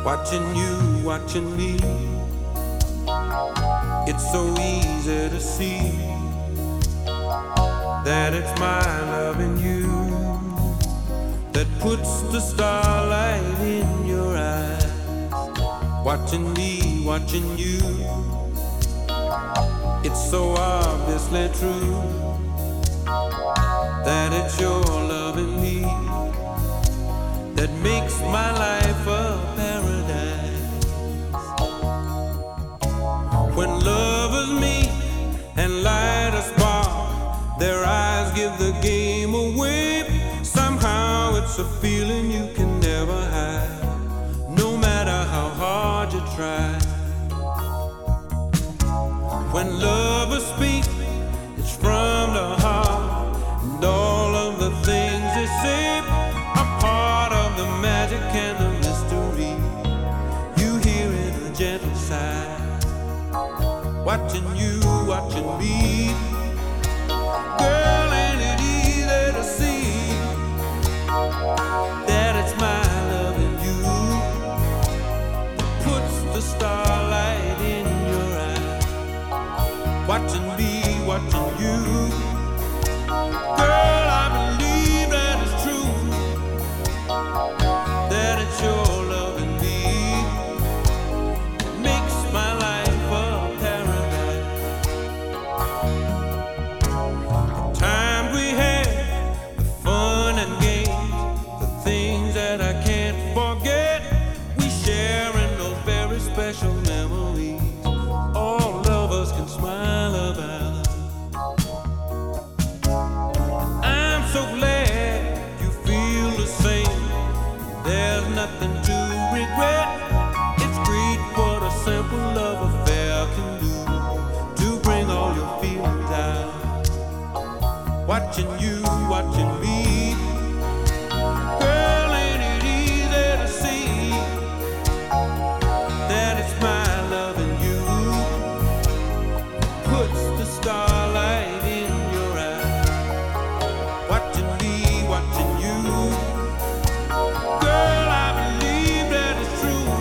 Watching you, watching me. It's so easy to see that it's my loving you that puts the starlight in your eyes. Watching me, watching you. It's so obviously true that it's your loving me that makes my life a paradise. When lovers meet and light a spark, their eyes give the game away. Somehow it's a feeling you can never hide, no matter how hard you try. When lovers speak, it's from the heart, and all of the things they say are part of the magic and the mystery. You hear in a gentle sigh. Watching you, watching me. Girl, ain't it easy to see that it's my loving you that puts the starlight in your eyes. Watching me, watching you. Girl, I believe that it's true, that it's your loving me that makes my life a paradise. The times we had, the fun and games, the things that I can't forget, we share in those very special memories all lovers can smile about. I'm so glad you feel the same. There's nothing to regret. It's great what a simple love affair can do to bring all your feelings out. Watching you, watching me. Girl, ain't it easy to see that it's my loving you puts the starlight in your eyes. Watching me, watching you. Girl, I believe that it's true,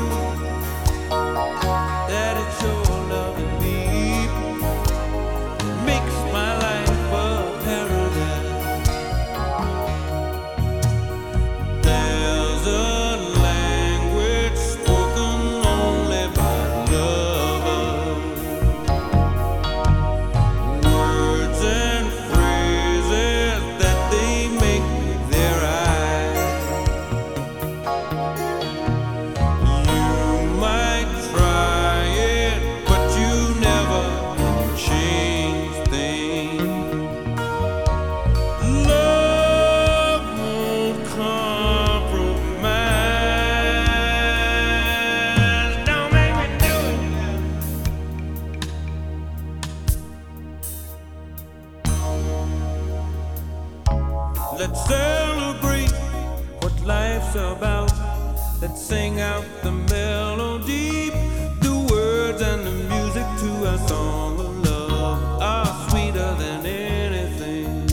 that it's your loving me that makes my life a paradise. There's a language spoken only by lovers, words and phrases that they make with their eyes. You might try it, but you never can change things. Love won't compromise. Don't make me do it. Let's celebrate what life's about. Let's sing out the melody. The words and the music to our song of love are sweeter than anything.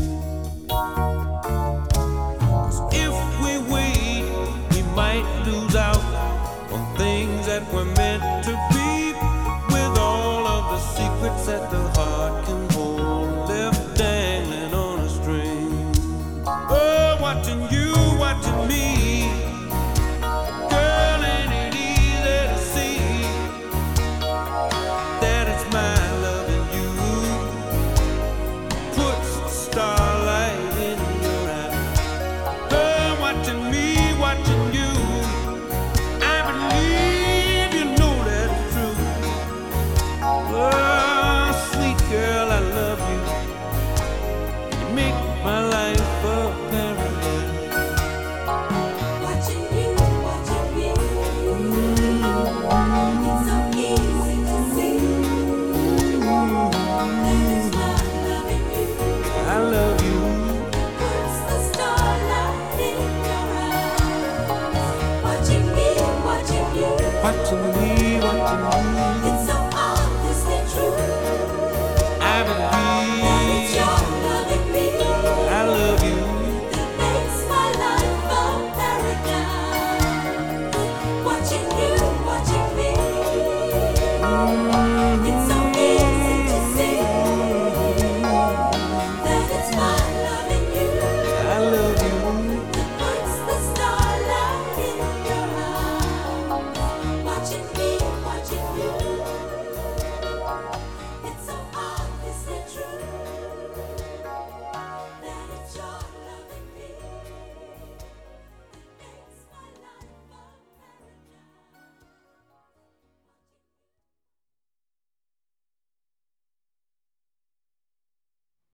'Cause if we wait, we might lose out on things that were meant to be, with all of the secrets that the heart can hold, left dangling on a string. Oh, watching you, watching me. Girl, ain't it easy to see that it's my loving you puts the starlight in your eyes. Oh, watching me, watching you. I believe you know that it's true. Oh, sweet girl, I love you. You make my life a paradise. Watching you, watching me. It's so easy to see that it's my loving you I love you. puts the starlight in your eyes. Watching me, watching you. Watching me, watching you.